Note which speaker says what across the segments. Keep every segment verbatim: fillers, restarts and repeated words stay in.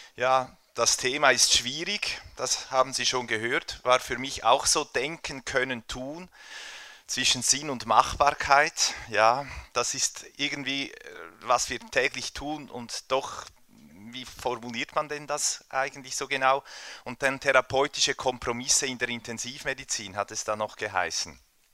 Speaker 1: Ja, das Thema ist schwierig, das haben Sie schon gehört, war für mich auch so denken können, tun, zwischen Sinn und Machbarkeit. Ja, das ist irgendwie, äh, was wir täglich tun und doch, wie formuliert man denn das eigentlich so genau? Und dann therapeutische Kompromisse in der Intensivmedizin hat es da noch geheißen.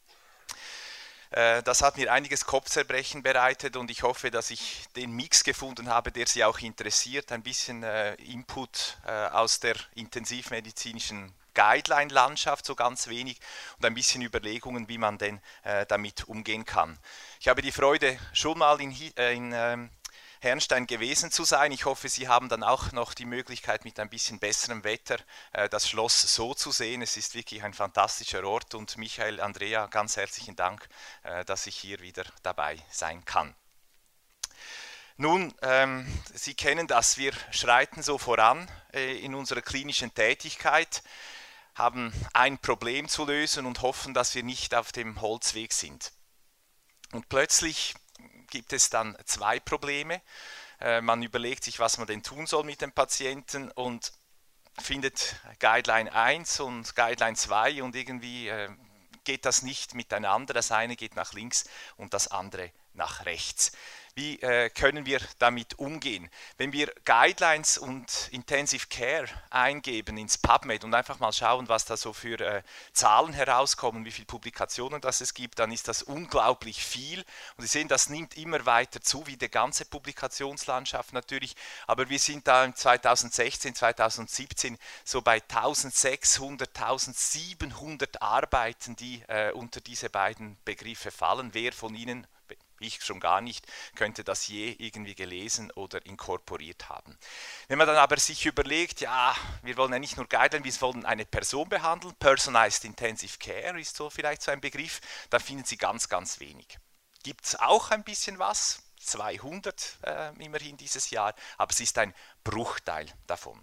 Speaker 1: Äh, Das hat mir einiges Kopfzerbrechen bereitet und ich hoffe, dass ich den Mix gefunden habe, der Sie auch interessiert. Ein bisschen äh, Input äh, aus der intensivmedizinischen Guideline-Landschaft, so ganz wenig, und ein bisschen Überlegungen, wie man denn äh, damit umgehen kann. Ich habe die Freude, schon mal in, äh, in ähm, Herrnstein gewesen zu sein. Ich hoffe, Sie haben dann auch noch die Möglichkeit, mit ein bisschen besserem Wetter äh, das Schloss so zu sehen. Es ist wirklich ein fantastischer Ort und Michael, Andrea, ganz herzlichen Dank, äh, dass ich hier wieder dabei sein kann. Nun, ähm, Sie kennen das, wir schreiten so voran äh, in unserer klinischen Tätigkeit, haben ein Problem zu lösen und hoffen, dass wir nicht auf dem Holzweg sind. Und plötzlich gibt es dann zwei Probleme. Äh, man überlegt sich, was man denn tun soll mit dem Patienten und findet Guideline eins und Guideline zwei und irgendwie äh, geht das nicht miteinander. Das eine geht nach links und das andere nach rechts. Wie äh, können wir damit umgehen? Wenn wir Guidelines und Intensive Care eingeben ins PubMed und einfach mal schauen, was da so für äh, Zahlen herauskommen, wie viele Publikationen das es gibt, dann ist das unglaublich viel. Und Sie sehen, das nimmt immer weiter zu, wie die ganze Publikationslandschaft natürlich. Aber wir sind da im zweitausendsechzehn, zweitausendsiebzehn so bei eintausendsechshundert, eintausendsiebenhundert Arbeiten, die äh, unter diese beiden Begriffe fallen. Wer von Ihnen, ich schon gar nicht, könnte das je irgendwie gelesen oder inkorporiert haben. Wenn man dann aber sich überlegt, ja, wir wollen ja nicht nur Guideline, wir wollen eine Person behandeln, Personalized Intensive Care ist so vielleicht so ein Begriff, da finden Sie ganz, ganz wenig. Gibt es auch ein bisschen was, zweihundert äh, immerhin dieses Jahr, aber es ist ein Bruchteil davon.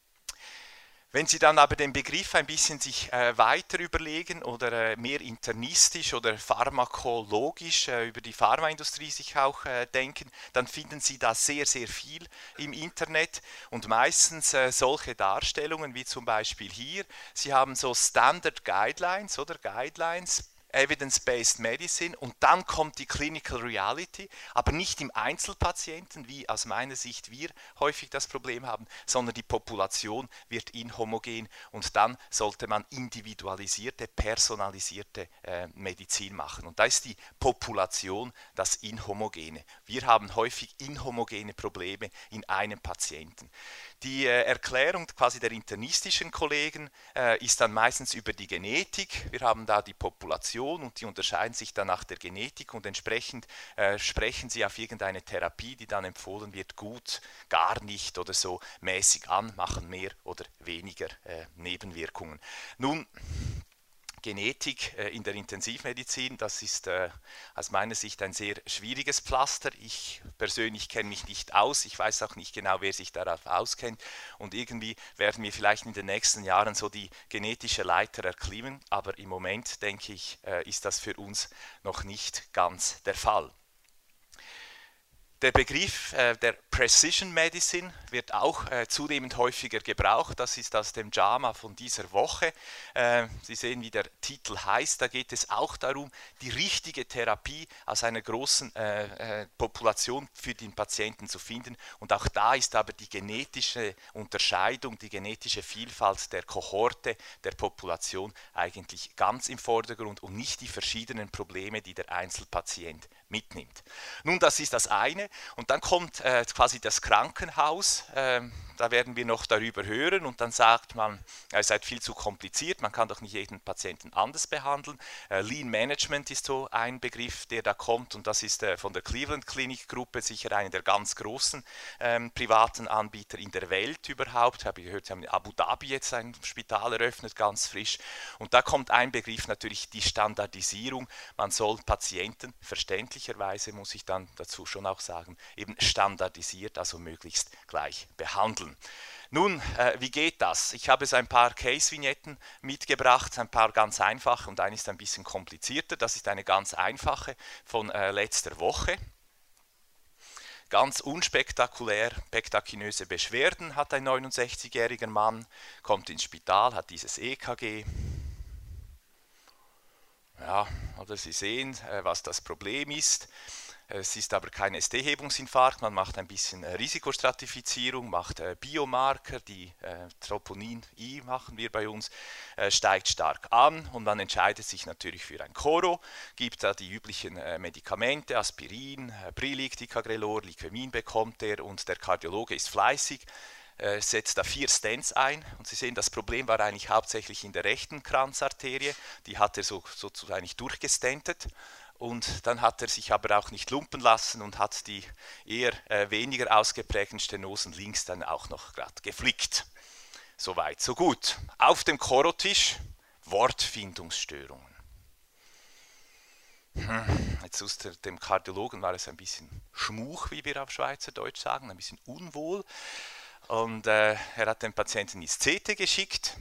Speaker 1: Wenn Sie dann aber den Begriff ein bisschen sich äh, weiter überlegen oder äh, mehr internistisch oder pharmakologisch äh, über die Pharmaindustrie sich auch äh, denken, dann finden Sie da sehr, sehr viel im Internet und meistens äh, solche Darstellungen wie zum Beispiel hier. Sie haben so Standard Guidelines oder Guidelines, Evidence-Based Medicine und dann kommt die Clinical Reality, aber nicht im Einzelpatienten, wie aus meiner Sicht wir häufig das Problem haben, sondern die Population wird inhomogen und dann sollte man individualisierte, personalisierte äh, Medizin machen. Und da ist die Population das Inhomogene. Wir haben häufig inhomogene Probleme in einem Patienten. Die äh, Erklärung quasi der internistischen Kollegen äh, ist dann meistens über die Genetik. Wir haben da die Population und die unterscheiden sich dann nach der Genetik und entsprechend äh, sprechen sie auf irgendeine Therapie, die dann empfohlen wird, gut, gar nicht oder so mäßig an, machen mehr oder weniger äh, Nebenwirkungen. Nun, Genetik äh, in der Intensivmedizin, das ist äh, aus meiner Sicht ein sehr schwieriges Pflaster. Ich persönlich kenne mich nicht aus, ich weiß auch nicht genau, wer sich darauf auskennt und irgendwie werden wir vielleicht in den nächsten Jahren so die genetische Leiter erklimmen, aber im Moment denke ich, äh, ist das für uns noch nicht ganz der Fall. Der Begriff äh, der Precision Medicine wird auch äh, zunehmend häufiger gebraucht. Das ist aus dem JAMA von dieser Woche. Äh, Sie sehen, wie der Titel heißt. Da geht es auch darum, die richtige Therapie aus einer großen äh, äh, Population für den Patienten zu finden. Und auch da ist aber die genetische Unterscheidung, die genetische Vielfalt der Kohorte, der Population eigentlich ganz im Vordergrund und nicht die verschiedenen Probleme, die der Einzelpatient mitnimmt. Nun, das ist das eine. Und dann kommt äh, quasi das Krankenhaus. Äh, da werden wir noch darüber hören. Und dann sagt man, ihr seid viel zu kompliziert. Man kann doch nicht jeden Patienten anders behandeln. Äh, Lean Management ist so ein Begriff, der da kommt. Und das ist äh, von der Cleveland Clinic Gruppe sicher einer der ganz großen ähm, privaten Anbieter in der Welt überhaupt. Habe ich gehört, sie haben in Abu Dhabi jetzt ein Spital eröffnet, ganz frisch. Und da kommt ein Begriff natürlich, die Standardisierung. Man soll Patienten verständlich muss ich dann dazu schon auch sagen, eben standardisiert, also möglichst gleich behandeln. Nun, äh, wie geht das? Ich habe so ein paar Case-Vignetten mitgebracht, ein paar ganz einfache und eine ist ein bisschen komplizierter. Das ist eine ganz einfache von äh, letzter Woche. Ganz unspektakulär, pektakinöse Beschwerden hat ein neunundsechzigjähriger Mann, kommt ins Spital, hat dieses E K G. Ja, oder Sie sehen, äh, was das Problem ist. Es ist aber kein S T-Hebungsinfarkt, man macht ein bisschen äh, Risikostratifizierung, macht äh, Biomarker, die äh, Troponin I machen wir bei uns, äh, steigt stark an und man entscheidet sich natürlich für ein Choro, gibt da die üblichen äh, Medikamente, Aspirin, äh, Brilig, Ticagrelor, Liquemin bekommt er und der Kardiologe ist fleißig, äh, setzt da vier Stents ein und Sie sehen, das Problem war eigentlich hauptsächlich in der rechten Kranzarterie, die hat er so, sozusagen durchgestentet. Und dann hat er sich aber auch nicht lumpen lassen und hat die eher äh, weniger ausgeprägten Stenosen links dann auch noch gerade geflickt. Soweit, so gut. Auf dem Chorotisch Wortfindungsstörungen. Hm, jetzt aus dem Kardiologen war es ein bisschen schmuch, wie wir auf Schweizerdeutsch sagen, ein bisschen unwohl. Und äh, er hat den Patienten ins C T geschickt.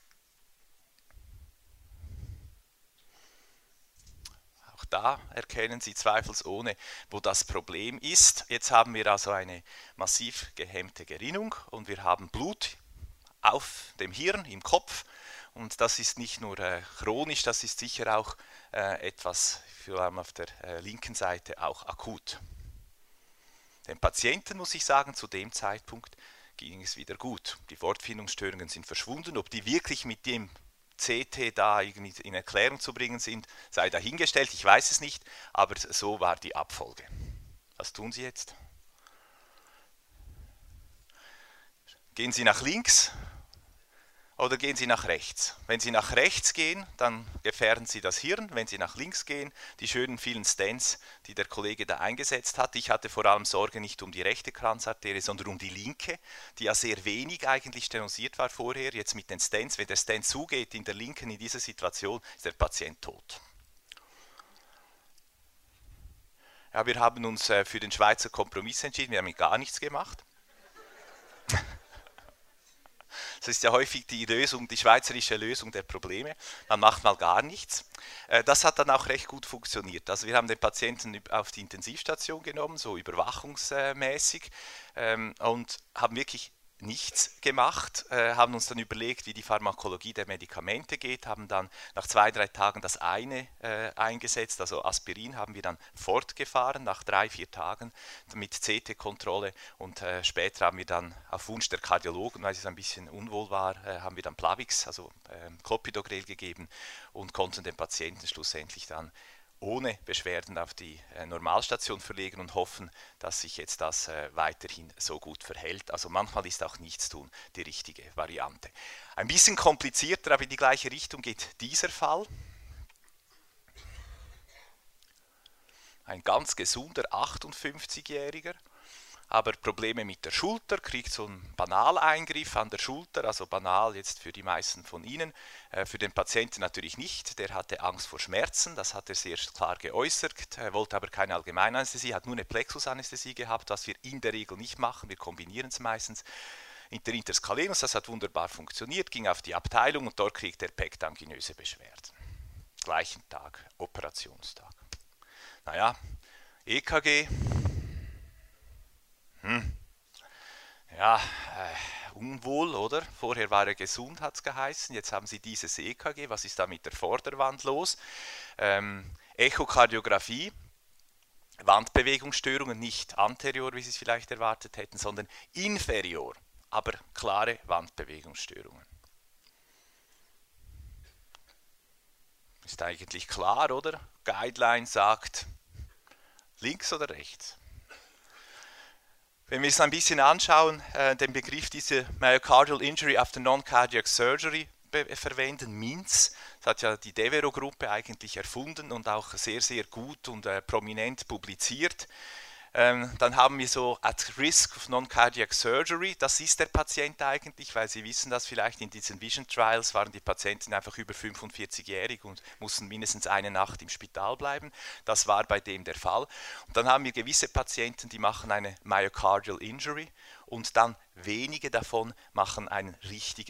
Speaker 1: Da erkennen Sie zweifelsohne, wo das Problem ist. Jetzt haben wir also eine massiv gehemmte Gerinnung und wir haben Blut auf dem Hirn, im Kopf. Und das ist nicht nur äh, chronisch, das ist sicher auch äh, etwas, vor allem auf der äh, linken Seite, auch akut. Dem Patienten, muss ich sagen, zu dem Zeitpunkt ging es wieder gut. Die Wortfindungsstörungen sind verschwunden. Ob die wirklich mit dem C T da irgendwie in Erklärung zu bringen sind, sei dahingestellt, ich weiß es nicht, aber so war die Abfolge. Was tun Sie jetzt? Gehen Sie nach links oder gehen Sie nach rechts? Wenn Sie nach rechts gehen, dann gefährden Sie das Hirn. Wenn Sie nach links gehen, die schönen vielen Stents, die der Kollege da eingesetzt hat. Ich hatte vor allem Sorge nicht um die rechte Kranzarterie, sondern um die linke, die ja sehr wenig eigentlich stenosiert war vorher. Jetzt mit den Stents, wenn der Stent zugeht in der linken in dieser Situation, ist der Patient tot. Ja, wir haben uns äh, für den Schweizer Kompromiss entschieden, wir haben gar nichts gemacht. Das ist ja häufig die Lösung, die schweizerische Lösung der Probleme. Man macht mal gar nichts. Das hat dann auch recht gut funktioniert. Also wir haben den Patienten auf die Intensivstation genommen, so überwachungsmäßig, und haben wirklich nichts gemacht, äh, haben uns dann überlegt, wie die Pharmakologie der Medikamente geht, haben dann nach zwei, drei Tagen das eine äh, eingesetzt, also Aspirin haben wir dann fortgefahren, nach drei, vier Tagen mit C T-Kontrolle und äh, später haben wir dann auf Wunsch der Kardiologen, weil es ein bisschen unwohl war, äh, haben wir dann Plavix, also äh, Clopidogrel gegeben und konnten den Patienten schlussendlich dann ohne Beschwerden auf die äh, Normalstation verlegen und hoffen, dass sich jetzt das äh, weiterhin so gut verhält. Also manchmal ist auch Nichtstun die richtige Variante. Ein bisschen komplizierter, aber in die gleiche Richtung geht dieser Fall. Ein ganz gesunder achtundfünfzigjähriger, aber Probleme mit der Schulter, kriegt so einen Banaleingriff an der Schulter, also banal jetzt für die meisten von Ihnen, äh, für den Patienten natürlich nicht, der hatte Angst vor Schmerzen, das hat er sehr klar geäußert, er wollte aber keine Allgemeinanästhesie, hat nur eine Plexusanästhesie gehabt, was wir in der Regel nicht machen, wir kombinieren es meistens. Interinter Scalenus, das hat wunderbar funktioniert, ging auf die Abteilung und dort kriegt er pektanginöse Beschwerden. Gleichen Tag, Operationstag. Naja, E K G, Hm. Ja, äh, unwohl, oder? Vorher war er gesund, hat es geheißen. Jetzt haben Sie dieses E K G. Was ist da mit der Vorderwand los? Ähm, Echokardiographie, Wandbewegungsstörungen, nicht anterior, wie Sie es vielleicht erwartet hätten, sondern inferior, aber klare Wandbewegungsstörungen. Ist eigentlich klar, oder? Guideline sagt links oder rechts. Wenn wir es ein bisschen anschauen, äh, den Begriff dieser Myocardial Injury after Non-Cardiac Surgery verwenden, M I N S, das hat ja die Devereux-Gruppe eigentlich erfunden und auch sehr, sehr gut und äh, prominent publiziert. Ähm, dann haben wir so at risk of non-cardiac surgery, das ist der Patient eigentlich, weil Sie wissen das vielleicht, in diesen Vision Trials waren die Patienten einfach über fünfundvierzigjährig und mussten mindestens eine Nacht im Spital bleiben. Das war bei dem der Fall. Und dann haben wir gewisse Patienten, die machen eine Myocardial Injury und dann wenige davon machen einen richtigen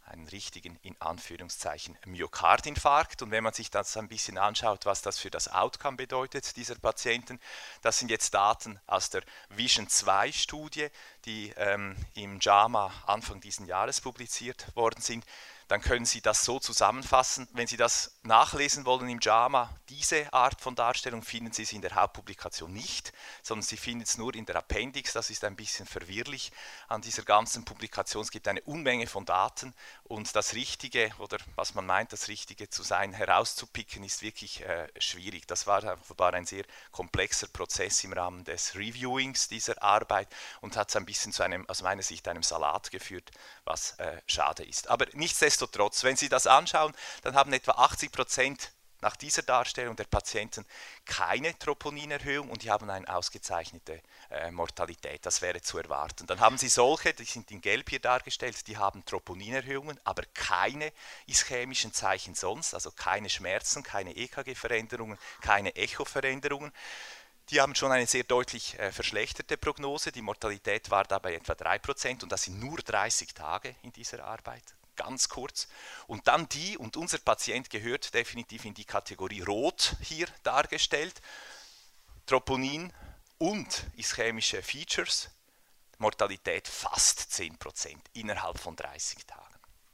Speaker 1: einen richtigen, in Anführungszeichen, Myokardinfarkt. Und wenn man sich das ein bisschen anschaut, was das für das Outcome bedeutet, dieser Patienten, das sind jetzt Daten aus der Vision zwei Studie, die ähm, im JAMA Anfang dieses Jahres publiziert worden sind. Dann können Sie das so zusammenfassen. Wenn Sie das nachlesen wollen im JAMA, diese Art von Darstellung finden Sie es in der Hauptpublikation nicht, sondern Sie finden es nur in der Appendix. Das ist ein bisschen verwirrlich an dieser ganzen Publikation. Es gibt eine Unmenge von Daten und das Richtige oder was man meint, das Richtige zu sein, herauszupicken, ist wirklich äh, schwierig. Das war, war ein sehr komplexer Prozess im Rahmen des Reviewings dieser Arbeit und hat es ein bisschen zu einem, aus meiner Sicht, einem Salat geführt, was äh, schade ist. Aber nichtsdestotrotz, wenn Sie das anschauen, dann haben etwa achtzig Prozent nach dieser Darstellung der Patienten keine Troponinerhöhung und die haben eine ausgezeichnete äh, Mortalität. Das wäre zu erwarten. Dann haben Sie solche, die sind in Gelb hier dargestellt, die haben Troponinerhöhungen, aber keine ischämischen Zeichen sonst, also keine Schmerzen, keine E K G-Veränderungen, keine Echo-Veränderungen. Die haben schon eine sehr deutlich äh, verschlechterte Prognose. Die Mortalität war dabei etwa drei Prozent und das sind nur dreißig Tage in dieser Arbeit. Ganz kurz. Und dann die, und unser Patient gehört definitiv in die Kategorie Rot hier dargestellt, Troponin und ischämische Features, Mortalität fast zehn Prozent innerhalb von dreißig Tagen.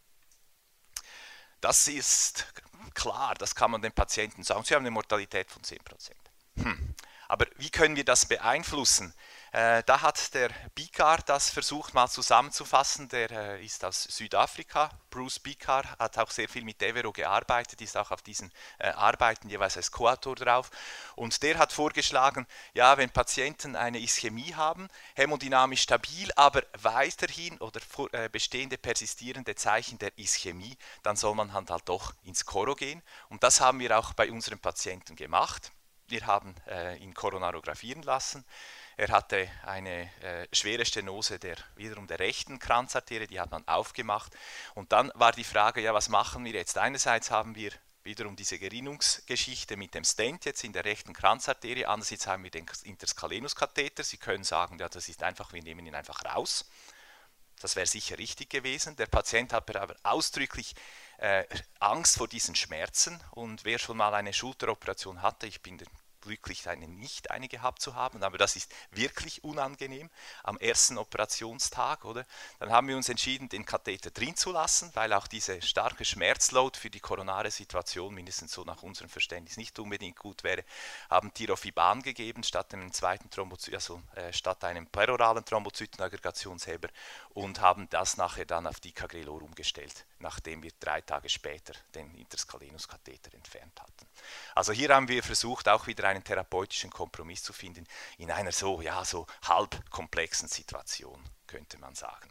Speaker 1: Das ist klar, das kann man den Patienten sagen. Sie haben eine Mortalität von zehn Prozent. Hm. Aber wie können wir das beeinflussen? Äh, da hat der Bikar das versucht mal zusammenzufassen, der äh, ist aus Südafrika. Bruce Bikar hat auch sehr viel mit Devereux gearbeitet, ist auch auf diesen äh, Arbeiten jeweils als Co-Autor drauf. Und der hat vorgeschlagen, ja, wenn Patienten eine Ischämie haben, hämodynamisch stabil, aber weiterhin oder vor, äh, bestehende persistierende Zeichen der Ischämie, dann soll man halt, halt doch ins Koro gehen. Und das haben wir auch bei unseren Patienten gemacht. Wir haben äh, ihn koronarographieren lassen. Er hatte eine äh, schwere Stenose der, wiederum der rechten Kranzarterie, die hat man aufgemacht. Und dann war die Frage, ja, was machen wir jetzt? Einerseits haben wir wiederum diese Gerinnungsgeschichte mit dem Stent jetzt in der rechten Kranzarterie, andererseits haben wir den Interscalenus-Katheter. Sie können sagen, ja, das ist einfach, wir nehmen ihn einfach raus. Das wäre sicher richtig gewesen. Der Patient hat aber ausdrücklich äh, Angst vor diesen Schmerzen und wer schon mal eine Schulteroperation hatte, ich bin glücklich, eine nicht eine gehabt zu haben, aber das ist wirklich unangenehm am ersten Operationstag, oder? Dann haben wir uns entschieden, den Katheter drin zu lassen, weil auch diese starke Schmerzload für die koronare Situation, mindestens so nach unserem Verständnis, nicht unbedingt gut wäre, haben Tirofiban gegeben statt einem zweiten Thrombozyt, also äh, statt einem peroralen Thrombozytenaggregationsheber und haben das nachher dann auf Dicagrelor umgestellt, nachdem wir drei Tage später den Interscalenus-Katheter entfernt hatten. Also hier haben wir versucht, auch wieder einen therapeutischen Kompromiss zu finden in einer so, ja, so halb komplexen Situation, könnte man sagen.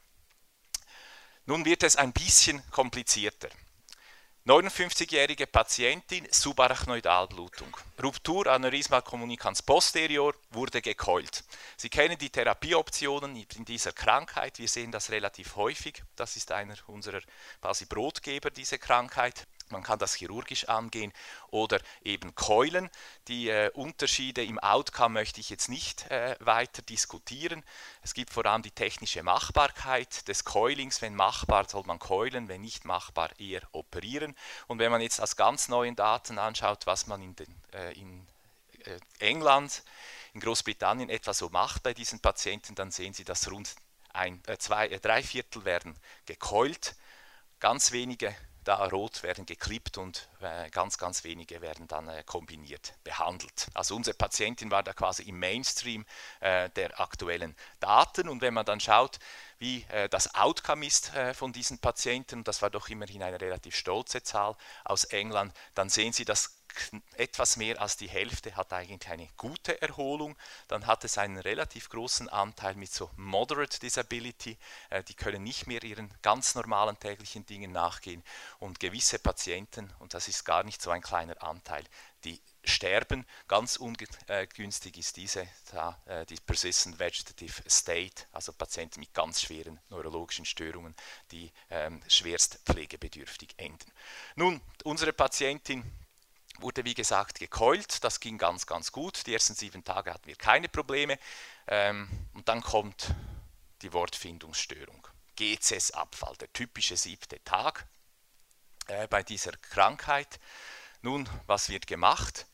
Speaker 1: Nun wird es ein bisschen komplizierter. neunundfünfzigjährige Patientin, Subarachnoidalblutung. Ruptur Aneurysma communicans posterior, wurde gekeult. Sie kennen die Therapieoptionen in dieser Krankheit. Wir sehen das relativ häufig. Das ist einer unserer quasi Brotgeber, diese Krankheit. Man kann das chirurgisch angehen oder eben keulen. Die äh, Unterschiede im Outcome möchte ich jetzt nicht äh, weiter diskutieren. Es gibt vor allem die technische Machbarkeit des Keulings. Wenn machbar, soll man keulen, wenn nicht machbar, eher operieren. Und wenn man jetzt aus ganz neuen Daten anschaut, was man in, den, äh, in äh, England, in Großbritannien etwa so macht bei diesen Patienten, dann sehen Sie, dass rund ein, äh, zwei, äh, drei Viertel werden gekeult, ganz wenige da rot werden geklippt und äh, ganz, ganz wenige werden dann äh, kombiniert behandelt. Also unsere Patientin war da quasi im Mainstream äh, der aktuellen Daten und wenn man dann schaut, wie äh, das Outcome ist äh, von diesen Patienten, das war doch immerhin eine relativ stolze Zahl aus England, dann sehen Sie, dass etwas mehr als die Hälfte hat eigentlich eine gute Erholung. Dann hat es einen relativ großen Anteil mit so Moderate Disability. Äh, die können nicht mehr ihren ganz normalen täglichen Dingen nachgehen. Und gewisse Patienten, und das ist gar nicht so ein kleiner Anteil, die sterben. Ganz ungünstig ist diese, äh, die Persistent Vegetative State, also Patienten mit ganz schweren neurologischen Störungen, die ähm, schwerst pflegebedürftig enden. Nun, unsere Patientin wurde wie gesagt gekeult, das ging ganz, ganz gut. Die ersten sieben Tage hatten wir keine Probleme ähm, und dann kommt die Wortfindungsstörung. G C S-Abfall, der typische siebte Tag äh, bei dieser Krankheit. Nun, was wird gemacht?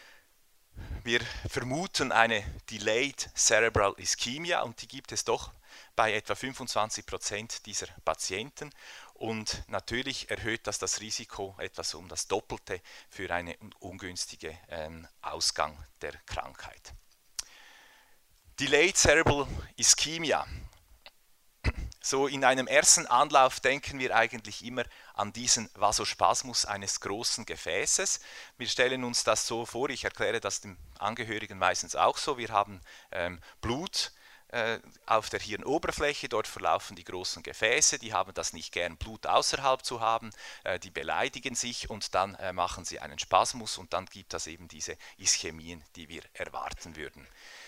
Speaker 1: Wir vermuten eine Delayed Cerebral Ischämia und die gibt es doch bei etwa fünfundzwanzig Prozent dieser Patienten und natürlich erhöht das das Risiko etwas um das Doppelte für einen ungünstigen ähm, Ausgang der Krankheit. Delayed Cerebral Ischämia. So in einem ersten Anlauf denken wir eigentlich immer an diesen Vasospasmus eines großen Gefäßes. Wir stellen uns das so vor, ich erkläre das dem Angehörigen meistens auch so, wir haben ähm, Blut äh, auf der Hirnoberfläche, dort verlaufen die großen Gefäße, die haben das nicht gern, Blut außerhalb zu haben, äh, die beleidigen sich und dann äh, machen sie einen Spasmus und dann gibt das eben diese Ischämien, die wir erwarten würden.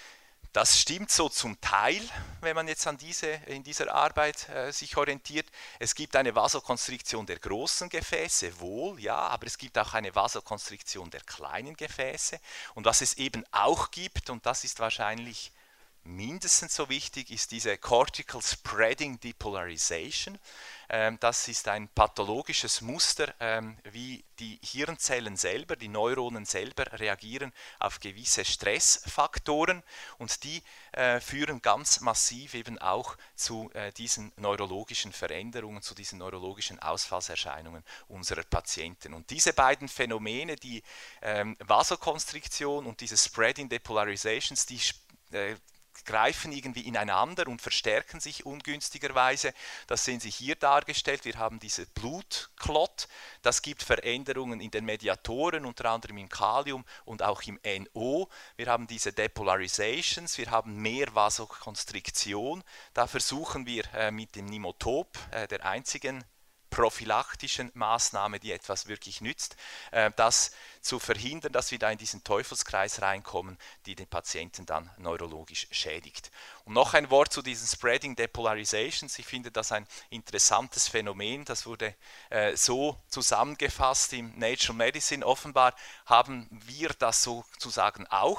Speaker 1: Das stimmt so zum Teil, wenn man jetzt an diese, in dieser Arbeit äh, sich orientiert. Es gibt eine Vasokonstriktion der großen Gefäße, wohl, ja, aber es gibt auch eine Vasokonstriktion der kleinen Gefäße. Und was es eben auch gibt, und das ist wahrscheinlich mindestens so wichtig, ist diese Cortical Spreading Depolarization. Ähm, das ist ein pathologisches Muster, ähm, wie die Hirnzellen selber, die Neuronen selber reagieren auf gewisse Stressfaktoren und die äh, führen ganz massiv eben auch zu äh, diesen neurologischen Veränderungen, zu diesen neurologischen Ausfallserscheinungen unserer Patienten. Und diese beiden Phänomene, die ähm, Vasokonstriktion und diese Spreading Depolarizations, die äh, greifen irgendwie ineinander und verstärken sich ungünstigerweise. Das sehen Sie hier dargestellt. Wir haben diese Blutklott. Das gibt Veränderungen in den Mediatoren, unter anderem im Kalium und auch im N O. Wir haben diese Depolarizations. Wir haben mehr Vasokonstriktion. Da versuchen wir äh, mit dem Nimotop, äh, der einzigen prophylaktischen Maßnahme, die etwas wirklich nützt, äh, das zu verhindern, dass wir da in diesen Teufelskreis reinkommen, die den Patienten dann neurologisch schädigt. Und noch ein Wort zu diesen Spreading Depolarizations. Ich finde das ein interessantes Phänomen. Das wurde äh, so zusammengefasst im Nature Medicine. Offenbar haben wir das sozusagen auch,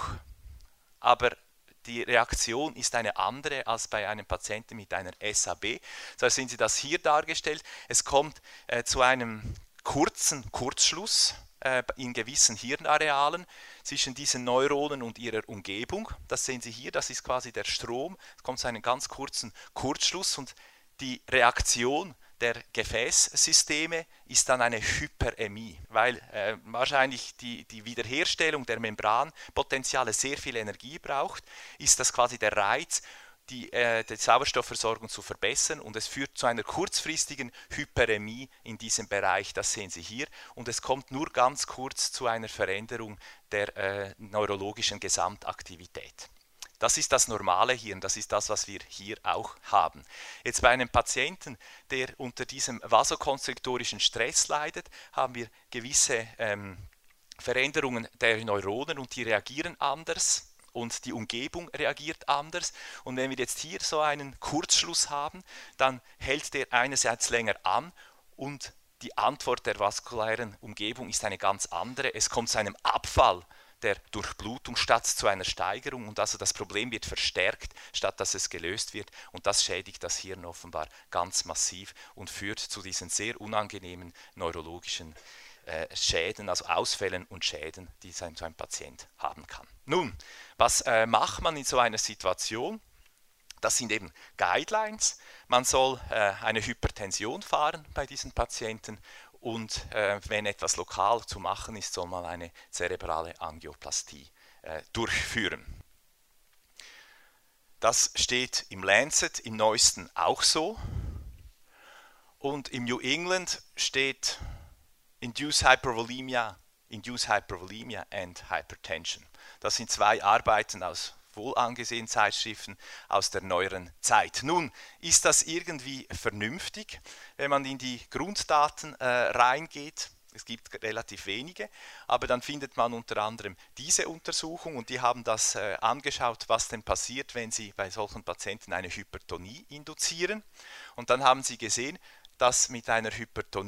Speaker 1: aber die Reaktion ist eine andere als bei einem Patienten mit einer S A B. So sehen Sie das hier dargestellt. Es kommt äh, zu einem kurzen Kurzschluss äh, in gewissen Hirnarealen zwischen diesen Neuronen und ihrer Umgebung. Das sehen Sie hier, das ist quasi der Strom. Es kommt zu einem ganz kurzen Kurzschluss und die Reaktion der Gefäßsysteme ist dann eine Hyperämie, weil äh, wahrscheinlich die, die Wiederherstellung der Membranpotenziale sehr viel Energie braucht, ist das quasi der Reiz, die, äh, die Sauerstoffversorgung zu verbessern und es führt zu einer kurzfristigen Hyperämie in diesem Bereich, das sehen Sie hier, und es kommt nur ganz kurz zu einer Veränderung der äh, neurologischen Gesamtaktivität. Das ist das normale Hirn, das ist das, was wir hier auch haben. Jetzt bei einem Patienten, der unter diesem vasokonstriktorischen Stress leidet, haben wir gewisse ähm, Veränderungen der Neuronen und die reagieren anders und die Umgebung reagiert anders. Und wenn wir jetzt hier so einen Kurzschluss haben, dann hält der einerseits länger an und die Antwort der vaskulären Umgebung ist eine ganz andere. Es kommt zu einem Abfall der Durchblutung statt zu einer Steigerung und also das Problem wird verstärkt, statt dass es gelöst wird und das schädigt das Hirn offenbar ganz massiv und führt zu diesen sehr unangenehmen neurologischen äh, Schäden, also Ausfällen und Schäden, die so ein, so ein Patient haben kann. Nun, was äh, macht man in so einer Situation? Das sind eben Guidelines. Man soll äh, eine Hypertension fahren bei diesen Patienten und äh, wenn etwas lokal zu machen ist, soll man eine zerebrale Angioplastie äh, durchführen. Das steht im Lancet, im neuesten auch so. Und im New England steht Induce Hypervolemia, Induce Hypervolemia and Hypertension. Das sind zwei Arbeiten aus wohl angesehenen Zeitschriften aus der neueren Zeit. Nun, ist das irgendwie vernünftig, wenn man in die Grunddaten äh, reingeht? Es gibt relativ wenige, aber dann findet man unter anderem diese Untersuchung und die haben das äh, angeschaut, was denn passiert, wenn sie bei solchen Patienten eine Hypertonie induzieren. Und dann haben sie gesehen, dass mit einer Hypertonie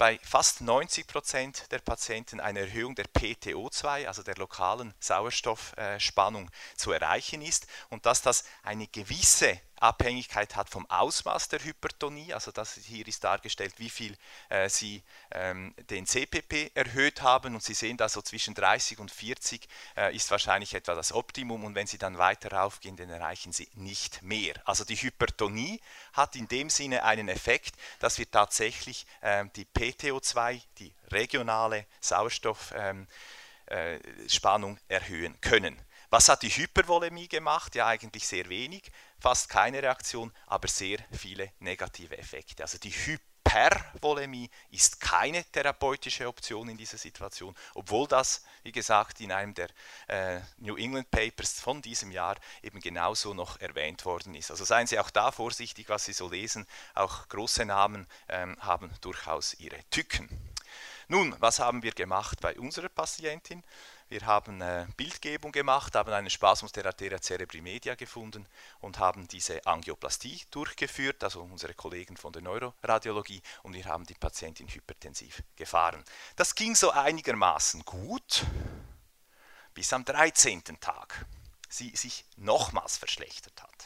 Speaker 1: bei fast neunzig Prozent der Patienten eine Erhöhung der P T O zwei, also der lokalen Sauerstoffspannung, zu erreichen ist und dass das eine gewisse Abhängigkeit hat vom Ausmaß der Hypertonie, also das hier ist dargestellt, wie viel äh, Sie ähm, den C P P erhöht haben und Sie sehen da so zwischen dreißig und vierzig äh, ist wahrscheinlich etwa das Optimum und wenn Sie dann weiter raufgehen, dann erreichen Sie nicht mehr. Also die Hypertonie hat in dem Sinne einen Effekt, dass wir tatsächlich ähm, die P T O zwei, die regionale Sauerstoffspannung ähm, äh, erhöhen können. Was hat die Hypervolemie gemacht? Ja, eigentlich sehr wenig, fast keine Reaktion, aber sehr viele negative Effekte. Also die Hypervolemie ist keine therapeutische Option in dieser Situation, obwohl das, wie gesagt, in einem der äh, New England Papers von diesem Jahr eben genauso noch erwähnt worden ist. Also seien Sie auch da vorsichtig, was Sie so lesen. Auch große Namen ähm, haben durchaus ihre Tücken. Nun, was haben wir gemacht bei unserer Patientin? Wir haben äh, Bildgebung gemacht, haben einen Spasmus der Arteria cerebri media gefunden und haben diese Angioplastie durchgeführt, also unsere Kollegen von der Neuroradiologie, und wir haben die Patientin hypertensiv gefahren. Das ging so einigermaßen gut, bis am dreizehnten Tag sie sich nochmals verschlechtert hat.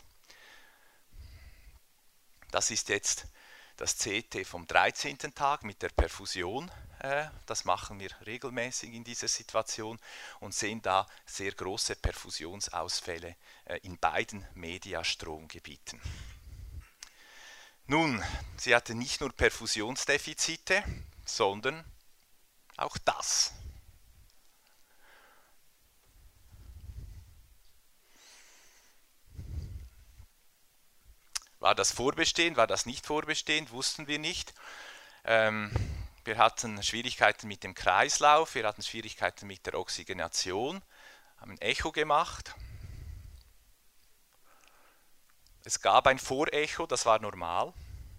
Speaker 1: Das ist jetzt das C T vom dreizehnten Tag mit der Perfusion. Das machen wir regelmäßig in dieser Situation und sehen da sehr große Perfusionsausfälle in beiden Mediastromgebieten. Nun, sie hatte nicht nur Perfusionsdefizite, sondern auch das. War das vorbestehend, war das nicht vorbestehend, wussten wir nicht. Ähm, Wir hatten Schwierigkeiten mit dem Kreislauf, wir hatten Schwierigkeiten mit der Oxygenation, haben ein Echo gemacht. Es gab ein Vorecho, das war normal.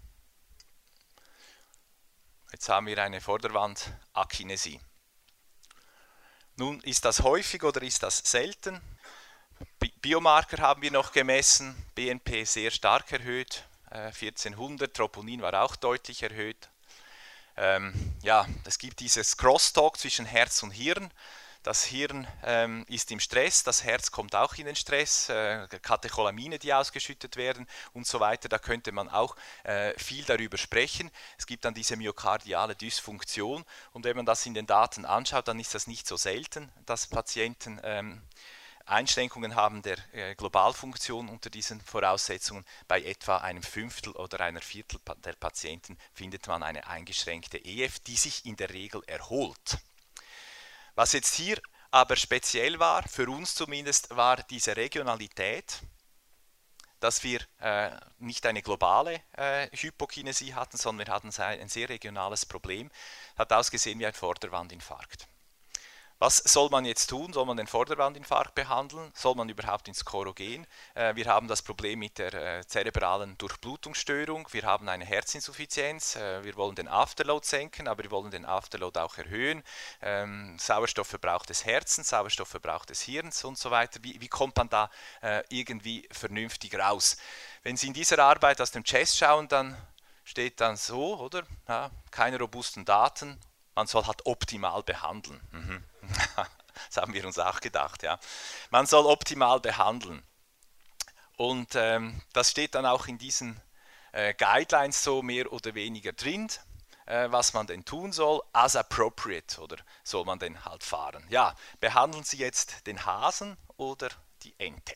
Speaker 1: Jetzt haben wir eine Vorderwandakinesie. Nun, ist das häufig oder ist das selten? Biomarker haben wir noch gemessen, B N P sehr stark erhöht, äh, vierzehnhundert, Troponin war auch deutlich erhöht. Ähm, ja, es gibt dieses Crosstalk zwischen Herz und Hirn. Das Hirn ähm, ist im Stress, das Herz kommt auch in den Stress, äh, Katecholamine, die ausgeschüttet werden und so weiter. Da könnte man auch äh, viel darüber sprechen. Es gibt dann diese myokardiale Dysfunktion und wenn man das in den Daten anschaut, dann ist das nicht so selten, dass Patienten ähm, Einschränkungen haben der äh, Globalfunktion unter diesen Voraussetzungen. Bei etwa einem Fünftel oder einer Viertel der Patienten findet man eine eingeschränkte E F, die sich in der Regel erholt. Was jetzt hier aber speziell war, für uns zumindest, war diese Regionalität, dass wir äh, nicht eine globale äh, Hypokinesie hatten, sondern wir hatten ein sehr regionales Problem. Hat ausgesehen wie ein Vorderwandinfarkt. Was soll man jetzt tun? Soll man den Vorderwandinfarkt behandeln? Soll man überhaupt ins Choro gehen? Äh, wir haben das Problem mit der äh, zerebralen Durchblutungsstörung. Wir haben eine Herzinsuffizienz. Äh, wir wollen den Afterload senken, aber wir wollen den Afterload auch erhöhen. Ähm, Sauerstoffverbrauch des Herzens, Sauerstoffverbrauch des Hirns und so weiter. Wie, wie kommt man da äh, irgendwie vernünftig raus? Wenn Sie in dieser Arbeit aus dem Chest schauen, dann steht dann so, oder? Ja, keine robusten Daten. Man soll halt optimal behandeln. Mhm. Das haben wir uns auch gedacht. Ja. Man soll optimal behandeln. Und ähm, das steht dann auch in diesen äh, Guidelines so mehr oder weniger drin, äh, was man denn tun soll, as appropriate, oder soll man denn halt fahren. Ja, behandeln Sie jetzt den Hasen oder die Ente?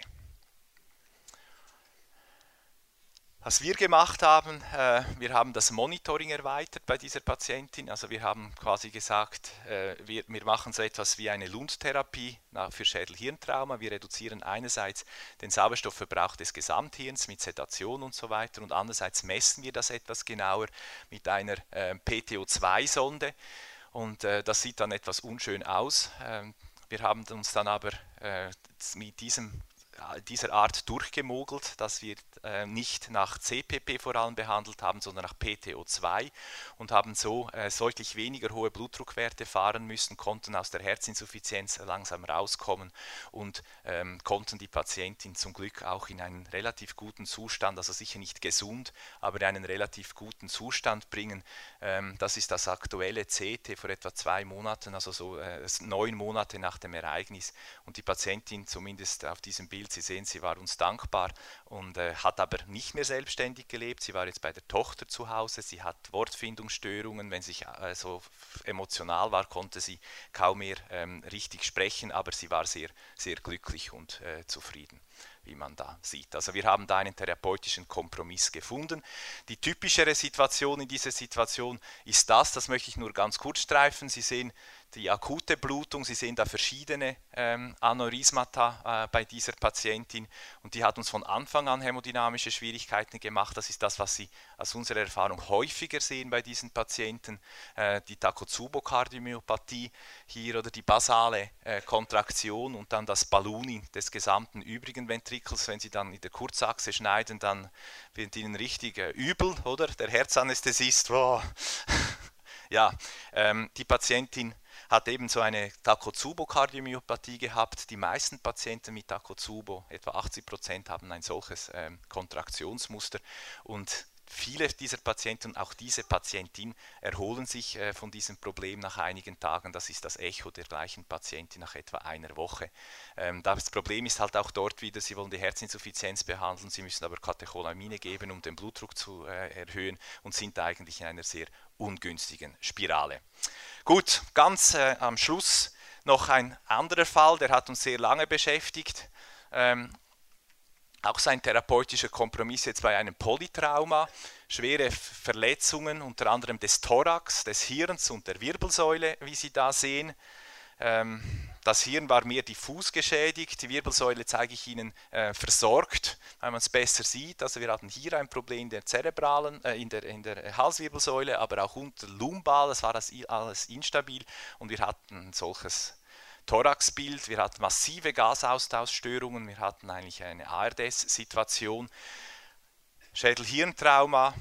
Speaker 1: Was wir gemacht haben, äh, wir haben das Monitoring erweitert bei dieser Patientin. Also wir haben quasi gesagt, äh, wir, wir machen so etwas wie eine Lundtherapie für Schädel-Hirntrauma. Wir reduzieren einerseits den Sauerstoffverbrauch des Gesamthirns mit Sedation und so weiter und andererseits messen wir das etwas genauer mit einer äh, P T O zwei Sonde und äh, das sieht dann etwas unschön aus. Ähm, wir haben uns dann aber äh, mit diesem dieser Art durchgemogelt, dass wir äh, nicht nach C P P vor allem behandelt haben, sondern nach P T O zwei und haben so äh, deutlich weniger hohe Blutdruckwerte fahren müssen, konnten aus der Herzinsuffizienz langsam rauskommen und ähm, konnten die Patientin zum Glück auch in einen relativ guten Zustand, also sicher nicht gesund, aber in einen relativ guten Zustand bringen. Ähm, das ist das aktuelle C T vor etwa zwei Monaten, also so äh, neun Monate nach dem Ereignis. Und die Patientin, zumindest auf diesem Bild, Sie sehen, sie war uns dankbar und äh, hat aber nicht mehr selbstständig gelebt. Sie war jetzt bei der Tochter zu Hause, sie hat Wortfindungsstörungen, wenn sie äh, so emotional war, konnte sie kaum mehr ähm, richtig sprechen, aber sie war sehr, sehr glücklich und äh, zufrieden, wie man da sieht. Also wir haben da einen therapeutischen Kompromiss gefunden. Die typischere Situation in dieser Situation ist das, das möchte ich nur ganz kurz streifen. Sie sehen die akute Blutung, Sie sehen da verschiedene ähm, Aneurysmata äh, bei dieser Patientin und die hat uns von Anfang an hämodynamische Schwierigkeiten gemacht. Das ist das, was Sie aus unserer Erfahrung häufiger sehen bei diesen Patienten, äh, die Takotsubo-Kardiomyopathie hier oder die basale äh, Kontraktion und dann das Ballooning des gesamten übrigen Ventrikels. Wenn Sie dann in der Kurzachse schneiden, dann wird Ihnen richtig äh, übel, oder? Der Herzanästhesist, wow. Ja, ähm, die Patientin hat ebenso eine Takotsubo-Kardiomyopathie gehabt. Die meisten Patienten mit Takotsubo, etwa achtzig Prozent, haben ein solches ähm, Kontraktionsmuster und viele dieser Patienten, auch diese Patientin, erholen sich äh, von diesem Problem nach einigen Tagen. Das ist das Echo der gleichen Patientin nach etwa einer Woche. Ähm, das Problem ist halt auch dort wieder, Sie wollen die Herzinsuffizienz behandeln, Sie müssen aber Katecholamine geben, um den Blutdruck zu äh, erhöhen und sind da eigentlich in einer sehr ungünstigen Spirale. Gut, ganz äh, am Schluss noch ein anderer Fall, der hat uns sehr lange beschäftigt. Ähm, auch sein therapeutischer Kompromiss jetzt bei einem Polytrauma, schwere Verletzungen unter anderem des Thorax, des Hirns und der Wirbelsäule, wie Sie da sehen. Ähm, das Hirn war mehr diffus geschädigt, die Wirbelsäule zeige ich Ihnen äh, versorgt, weil man es besser sieht. Also wir hatten hier ein Problem in der zerebralen, äh, in, der, in der Halswirbelsäule, aber auch unter Lumbal, das war das alles instabil und wir hatten ein solches Thoraxbild, wir hatten massive Gasaustauschstörungen, wir hatten eigentlich eine A R D S-Situation, Schädel-Hirntrauma,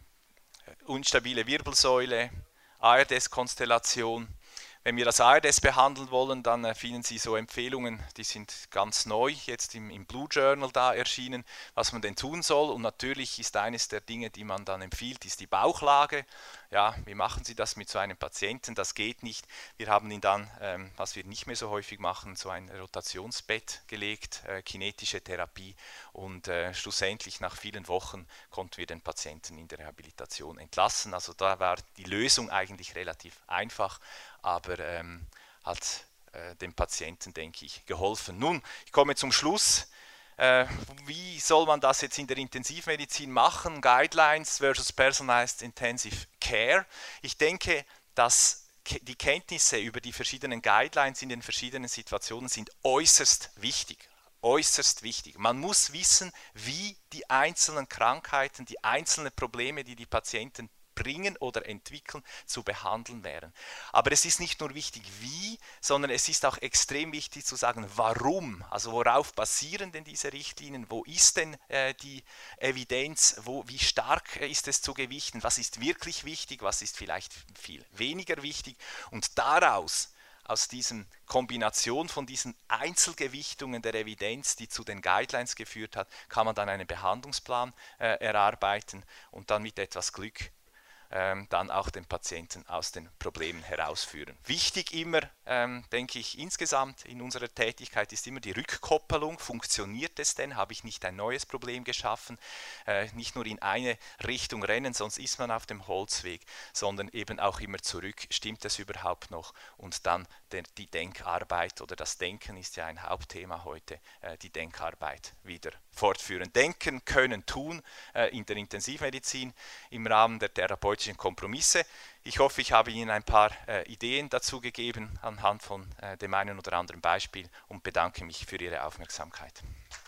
Speaker 1: unstabile Wirbelsäule, A R D S-Konstellation. Wenn wir das A R D S behandeln wollen, dann äh, finden Sie so Empfehlungen, die sind ganz neu, jetzt im, im Blue Journal da erschienen, was man denn tun soll. Und natürlich ist eines der Dinge, die man dann empfiehlt, ist die Bauchlage. Ja, wie machen Sie das mit so einem Patienten? Das geht nicht. Wir haben ihn dann, ähm, was wir nicht mehr so häufig machen, so ein Rotationsbett gelegt, äh, kinetische Therapie. Und äh, schlussendlich nach vielen Wochen konnten wir den Patienten in der Rehabilitation entlassen. Also da war die Lösung eigentlich relativ einfach, aber ähm, hat äh, dem Patienten, denke ich, geholfen. Nun, ich komme zum Schluss. Äh, wie soll man das jetzt in der Intensivmedizin machen? Guidelines versus Personalized Intensive Care. Ich denke, dass die Kenntnisse über die verschiedenen Guidelines in den verschiedenen Situationen sind äußerst wichtig. Äußerst wichtig. Man muss wissen, wie die einzelnen Krankheiten, die einzelnen Probleme, die die Patienten bringen oder entwickeln, zu behandeln wären. Aber es ist nicht nur wichtig, wie, sondern es ist auch extrem wichtig zu sagen, warum. Also worauf basieren denn diese Richtlinien? Wo ist denn äh, die Evidenz? Wo, wie stark ist es zu gewichten? Was ist wirklich wichtig? Was ist vielleicht viel weniger wichtig? Und daraus, aus dieser Kombination von diesen Einzelgewichtungen der Evidenz, die zu den Guidelines geführt hat, kann man dann einen Behandlungsplan äh, erarbeiten und dann mit etwas Glück ähm, dann auch den Patienten aus den Problemen herausführen. Wichtig immer, ähm, denke ich, insgesamt in unserer Tätigkeit ist immer die Rückkoppelung. Funktioniert es denn? Habe ich nicht ein neues Problem geschaffen? Äh, nicht nur in eine Richtung rennen, sonst ist man auf dem Holzweg, sondern eben auch immer zurück. Stimmt es überhaupt noch? Und dann der, die Denkarbeit oder das Denken ist ja ein Hauptthema heute, äh, die Denkarbeit wieder fortführen. Denken, können, tun äh, in der Intensivmedizin im Rahmen der therapeutischen Kompromisse. Ich hoffe, ich habe Ihnen ein paar äh, Ideen dazu gegeben anhand von äh, dem einen oder anderen Beispiel und bedanke mich für Ihre Aufmerksamkeit.